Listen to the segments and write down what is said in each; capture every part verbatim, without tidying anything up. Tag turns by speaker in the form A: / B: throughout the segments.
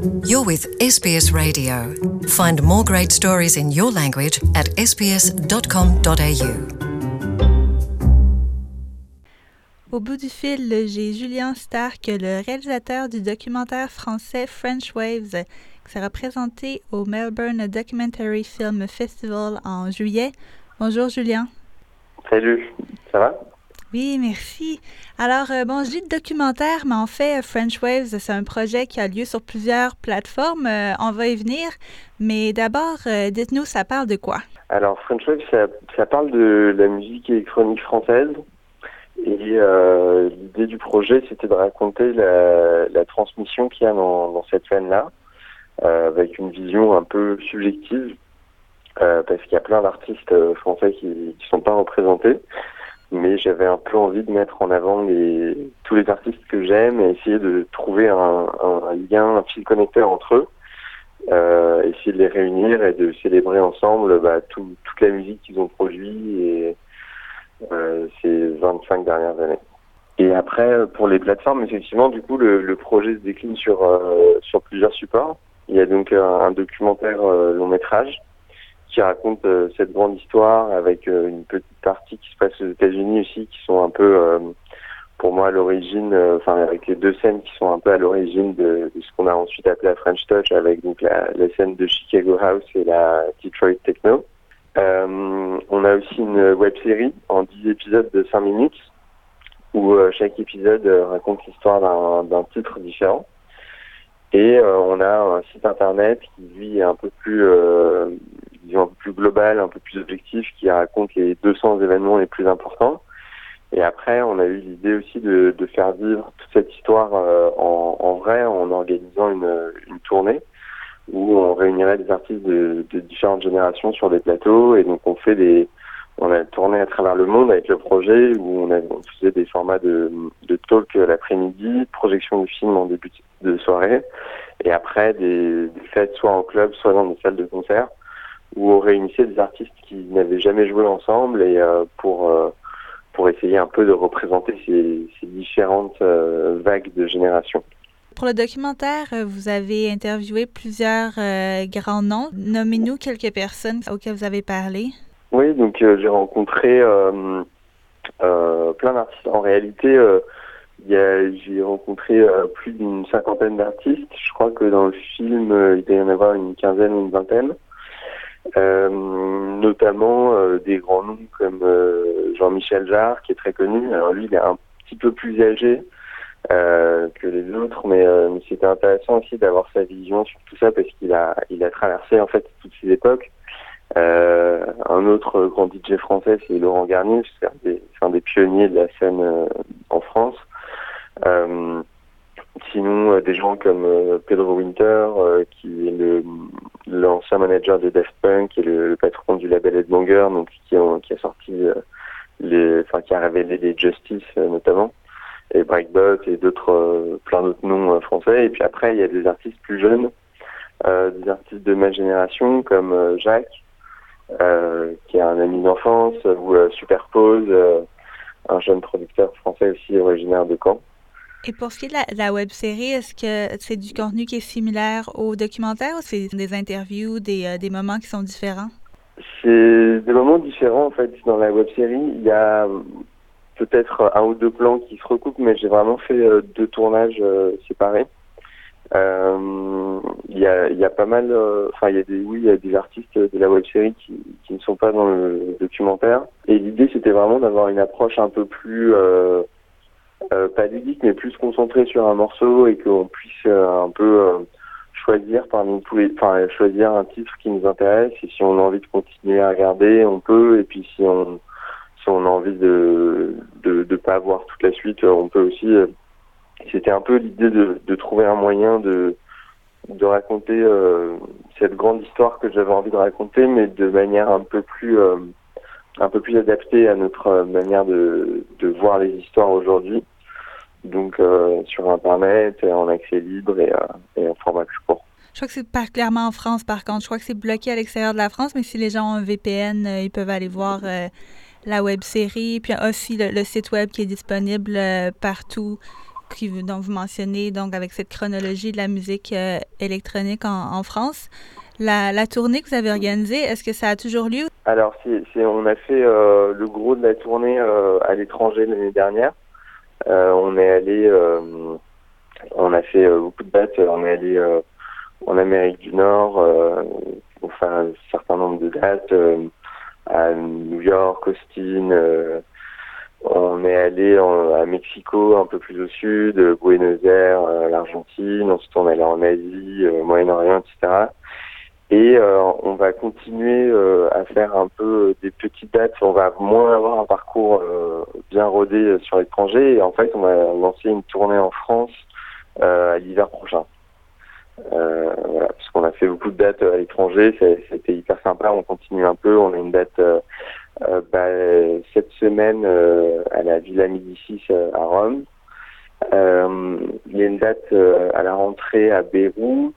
A: You're with S B S Radio. Find more great stories in your language at s b s dot com dot a u.
B: Au bout du fil, j'ai Julien Stark, le réalisateur du documentaire français French Waves, qui sera présenté au Melbourne Documentary Film Festival en juillet. Bonjour Julien.
C: Salut, ça va?
B: Oui, merci. Alors, euh, bon, je dis documentaire, mais en fait, French Waves, c'est un projet qui a lieu sur plusieurs plateformes. Euh, on va y venir. Mais d'abord, euh, dites-nous, ça parle de quoi?
C: Alors, French Waves, ça, ça parle de la musique électronique française. Et euh, l'idée du projet, c'était de raconter la, la transmission qu'il y a dans, dans cette scène-là, euh, avec une vision un peu subjective, euh, parce qu'il y a plein d'artistes français qui ne sont pas représentés. Mais j'avais un peu envie de mettre en avant les, tous les artistes que j'aime et essayer de trouver un, un, un lien, un fil connecteur entre eux, euh, essayer de les réunir et de célébrer ensemble bah, tout, toute la musique qu'ils ont produit et euh, ces vingt-cinq dernières années. Et après, pour les plateformes, effectivement, du coup, le, le projet se décline sur, euh, sur plusieurs supports. Il y a donc un, un documentaire euh, long métrage qui raconte euh, cette grande histoire avec euh, une petite partie qui se passe aux États-Unis aussi, qui sont un peu, euh, pour moi, à l'origine, enfin euh, avec les deux scènes qui sont un peu à l'origine de, de ce qu'on a ensuite appelé la French Touch, avec donc la, la scène de Chicago House et la Detroit Techno. Euh, on a aussi une web-série en dix épisodes de cinq minutes, où euh, chaque épisode euh, raconte l'histoire d'un, d'un titre différent. Et euh, on a un site internet qui, lui, est un peu plus, euh, disons, un peu plus global, un peu plus objectif, qui raconte les deux cents événements les plus importants. Et après, on a eu l'idée aussi de, de faire vivre toute cette histoire euh, en, en vrai, en organisant une, une tournée où on réunirait des artistes de, de différentes générations sur des plateaux. Et donc, on fait des, on a tourné à travers le monde avec le projet où on, a, on faisait des formats de, de talk l'après-midi, projection de films en début de soirée, et après des, des fêtes soit en club, soit dans des salles de concert, où on réunissait des artistes qui n'avaient jamais joué ensemble et euh, pour euh, pour essayer un peu de représenter ces, ces différentes euh, vagues de générations.
B: Pour le documentaire, vous avez interviewé plusieurs euh, grands noms. Nommez-nous quelques personnes auxquelles vous avez parlé.
C: Oui, donc euh, j'ai rencontré euh, euh, plein d'artistes. En réalité, euh, y a, j'ai rencontré euh, plus d'une cinquantaine d'artistes. Je crois que dans le film, euh, il doit y en avoir une quinzaine ou une vingtaine. Euh, notamment euh, des grands noms comme euh, Jean-Michel Jarre, qui est très connu. Alors lui, il est un petit peu plus âgé euh, que les autres, mais, euh, mais c'était intéressant aussi d'avoir sa vision sur tout ça parce qu'il a, il a traversé en fait toutes ces époques. Euh, un autre grand D J français, c'est Laurent Garnier, c'est un des, c'est un des pionniers de la scène euh, en France. Euh, sinon, euh, des gens comme euh, Pedro Winter, euh, qui est le, l'ancien manager de Daft Punk et le, le patron du label Headbanger, donc qui, ont, qui a sorti euh, les, enfin qui a révélé les Justice euh, notamment, et Breakbot et d'autres, euh, plein d'autres noms euh, français. Et puis après, il y a des artistes plus jeunes, euh, des artistes de ma génération comme euh, Jacques. Euh, qui est un ami d'enfance, ou euh, Superpose, euh, un jeune producteur français aussi originaire de Caen.
B: Et pour ce qui est de la, la web-série, est-ce que c'est du contenu qui est similaire au documentaire ou c'est des interviews, des, euh, des moments qui sont différents?
C: C'est des moments différents en fait. Dans la web-série, il y a peut-être un ou deux plans qui se recoupent, mais j'ai vraiment fait euh, deux tournages euh, séparés. Euh, il y a, il y a pas mal, enfin euh, il y a des, oui, il y a des artistes de la web-série qui, qui ne sont pas dans le documentaire. Et l'idée c'était vraiment d'avoir une approche un peu plus, euh, euh, pas ludique, mais plus concentrée sur un morceau et qu'on puisse euh, un peu euh, choisir parmi tous les, enfin choisir un titre qui nous intéresse. Et si on a envie de continuer à regarder, on peut. Et puis si on, si on a envie de, de, de pas voir toute la suite, on peut aussi. Euh, C'était un peu l'idée de, de trouver un moyen de, de raconter euh, cette grande histoire que j'avais envie de raconter, mais de manière un peu plus, euh, un peu plus adaptée à notre manière de, de voir les histoires aujourd'hui. Donc euh, sur Internet, en accès libre et, euh, et en format plus court.
B: Je crois que c'est particulièrement en France, par contre. Je crois que c'est bloqué à l'extérieur de la France, mais si les gens ont un V P N, euh, ils peuvent aller voir euh, la web-série. Puis aussi le, le site web qui est disponible euh, partout qui, dont vous mentionnez, donc avec cette chronologie de la musique euh, électronique en, en France. La, la tournée que vous avez organisée, est-ce que ça a toujours lieu?
C: Alors, c'est, c'est, on a fait euh, le gros de la tournée euh, à l'étranger l'année dernière. Euh, on est allé, euh, on a fait euh, beaucoup de dates. On est allé euh, en Amérique du Nord, euh, enfin un certain nombre de dates euh, à New York, Austin. Euh, on est allé en, à Mexico, un peu plus au sud, Buenos Aires, euh, l'Argentine. Ensuite, on est allé en Asie, euh, Moyen-Orient, et cetera. Et euh, on va continuer euh, à faire un peu des petites dates. On va moins avoir un parcours euh, bien rodé sur l'étranger. Et en fait, on va lancer une tournée en France euh, à l'hiver prochain. Euh, voilà, parce qu'on a fait beaucoup de dates à l'étranger. C'était hyper sympa. On continue un peu. On a une date euh, euh, bah, cette semaine euh, à la Villa Médicis euh, à Rome. Euh, il y a une date euh, à la rentrée à Beyrouth.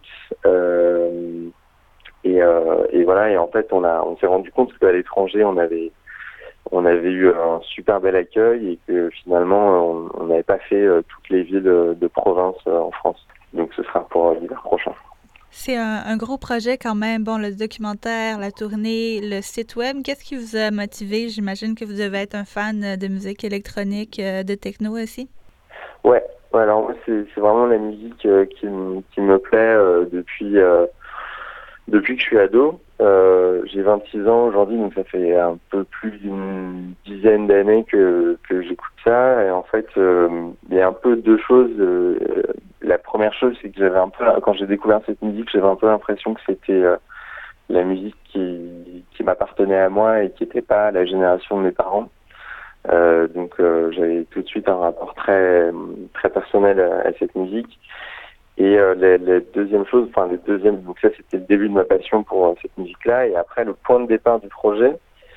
C: Euh, Et, euh, et voilà, et en fait, on a, on s'est rendu compte qu'à l'étranger, on avait, on avait eu un super bel accueil et que finalement, on n'avait pas fait euh, toutes les villes de province euh, en France. Donc, ce sera pour euh, l'hiver prochain.
B: C'est un, un gros projet quand même. Bon, le documentaire, la tournée, le site web. Qu'est-ce qui vous a motivé? J'imagine que vous devez être un fan de musique électronique, euh, de techno aussi.
C: Ouais, ouais alors moi, c'est, c'est vraiment la musique euh, qui, qui me plaît euh, depuis. Euh, Depuis que je suis ado, euh, j'ai vingt-six ans aujourd'hui, donc ça fait un peu plus d'une dizaine d'années que, que j'écoute ça. Et en fait, euh, il y a un peu deux choses. Euh, la première chose, c'est que j'avais un peu, quand j'ai découvert cette musique, j'avais un peu l'impression que c'était euh, la musique qui, qui m'appartenait à moi et qui n'était pas la génération de mes parents. Euh, donc euh, j'avais tout de suite un rapport très très personnel à, à cette musique. Et euh, la, la deuxième chose, enfin le deuxième, donc ça c'était le début de ma passion pour euh, cette musique-là. Et après le point de départ du projet,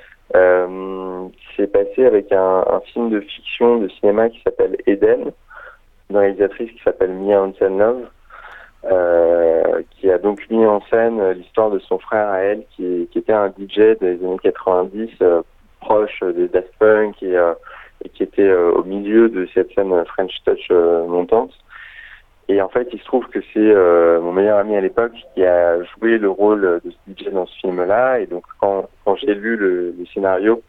C: euh, qui s'est passé avec un, un film de fiction de cinéma qui s'appelle Eden, une réalisatrice qui s'appelle Mia Hansen-Love, euh, qui a donc mis en scène l'histoire de son frère à elle, qui, qui était un D J des années quatre-vingt-dix, euh, proche des Daft Punk et, euh, et qui était euh, au milieu de cette scène French Touch euh, montante. Et en fait, il se trouve que c'est euh, mon meilleur ami à l'époque qui a joué le rôle de ce D J dans ce film-là. Et donc, quand, quand j'ai lu le, le scénario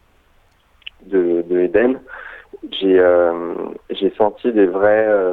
C: de, de Eden, j'ai, euh, j'ai senti des vrais, euh,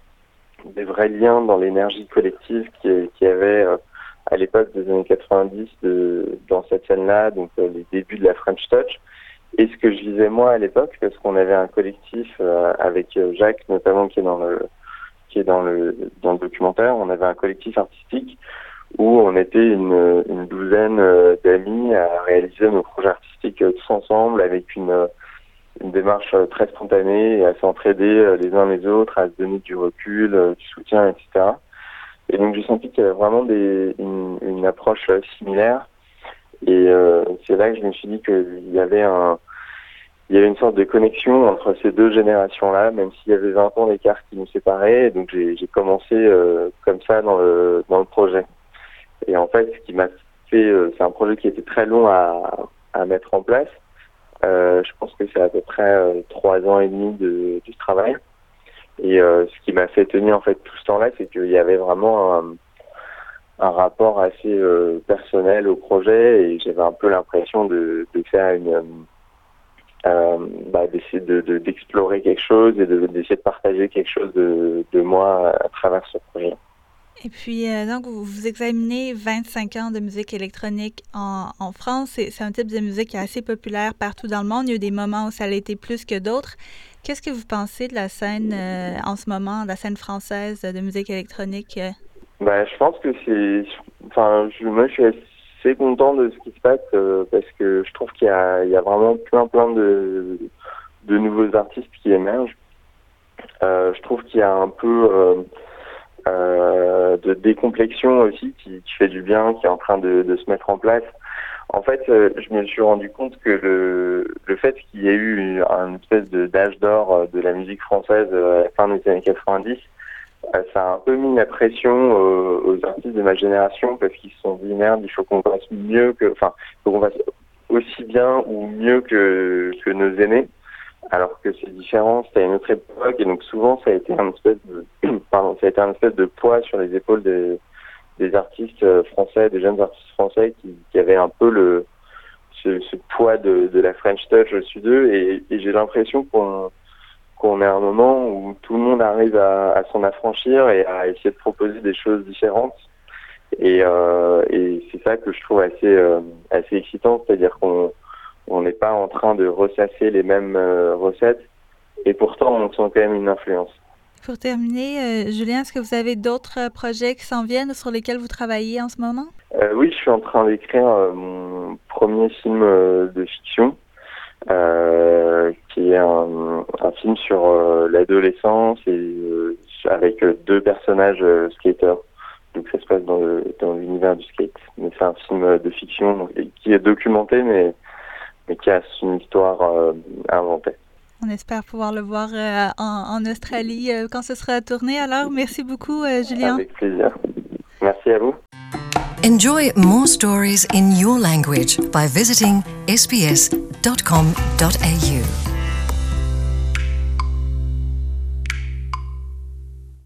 C: des vrais liens dans l'énergie collective qu'il qui y avait euh, à l'époque des années quatre-vingt-dix de, dans cette scène-là, donc euh, les débuts de la French Touch. Et ce que je vivais moi à l'époque, parce qu'on avait un collectif euh, avec Jacques, notamment, qui est dans le qui est dans le dans le documentaire, on avait un collectif artistique où on était une, une douzaine d'amis à réaliser nos projets artistiques tous ensemble avec une, une démarche très spontanée et à s'entraider les uns les autres, à se donner du recul, du soutien, et cetera. Et donc j'ai senti qu'il y avait vraiment des, une, une approche similaire et euh, c'est là que je me suis dit qu'il y avait un Il y avait une sorte de connexion entre ces deux générations-là, même s'il y avait vingt ans d'écart qui nous séparaient. Donc j'ai, j'ai commencé euh, comme ça dans le dans le projet. Et en fait, ce qui m'a fait, euh, c'est un projet qui était très long à, à mettre en place. Euh, je pense que c'est à peu près euh, trois ans et demi de, de travail. Et euh, ce qui m'a fait tenir en fait tout ce temps-là, c'est qu'il y avait vraiment un, un rapport assez euh, personnel au projet et j'avais un peu l'impression de, de faire une Euh, bah, d'essayer de, de, d'explorer quelque chose et de, d'essayer de partager quelque chose de, de moi à travers ce projet.
B: Et puis, euh, donc, vous, vous examinez vingt-cinq ans de musique électronique en, en France. C'est, c'est un type de musique qui est assez populaire partout dans le monde. Il y a eu des moments où ça l'a été plus que d'autres. Qu'est-ce que vous pensez de la scène euh, en ce moment, de la scène française de musique électronique?
C: Bah, je pense que c'est... Enfin, je, moi, je suis assez assez content de ce qui se passe euh, parce que je trouve qu'il y a, il y a vraiment plein plein de, de nouveaux artistes qui émergent. Euh, je trouve qu'il y a un peu euh, euh, de décomplexion aussi qui, qui fait du bien, qui est en train de, de se mettre en place. En fait, euh, je me suis rendu compte que le, le fait qu'il y ait eu une espèce de d'âge d'or de la musique française à la fin des années quatre-vingt-dix, ça a un peu mis la pression euh, aux artistes de ma génération parce qu'ils se sont dit merde, il faut qu'on fasse mieux que, enfin, il faut qu'on fasse aussi bien ou mieux que, que nos aînés. alors que c'est différent, c'était à une autre époque, et donc souvent ça a été un espèce de, pardon, ça a été un espèce de poids sur les épaules des, des artistes français, des jeunes artistes français qui, qui avaient un peu le, ce, ce poids de, de la French Touch au-dessus d'eux, et, et j'ai l'impression qu'on, qu'on est à un moment où tout le monde arrive à, à s'en affranchir et à essayer de proposer des choses différentes. Et, euh, et c'est ça que je trouve assez, euh, assez excitant, c'est-à-dire qu'on on n'est pas en train de ressasser les mêmes euh, recettes, et pourtant on sent quand même une influence.
B: Pour terminer, euh, Julien, est-ce que vous avez d'autres euh, projets qui s'en viennent sur lesquels vous travaillez en ce moment?
C: euh, Oui, je suis en train d'écrire euh, mon premier film euh, de fiction, euh, qui est un, un film sur euh, l'adolescence et euh, avec euh, deux personnages euh, skateurs. Donc ça se passe dans, le, dans l'univers du skate. Mais c'est un film de fiction donc, qui est documenté, mais mais qui a une histoire euh, inventée.
B: On espère pouvoir le voir euh, en, en Australie euh, quand ce sera tourné. Alors, merci beaucoup, euh, Julien.
C: Avec plaisir. Merci à vous.
A: Enjoy more stories in your language by visiting s b s dot com dot a u.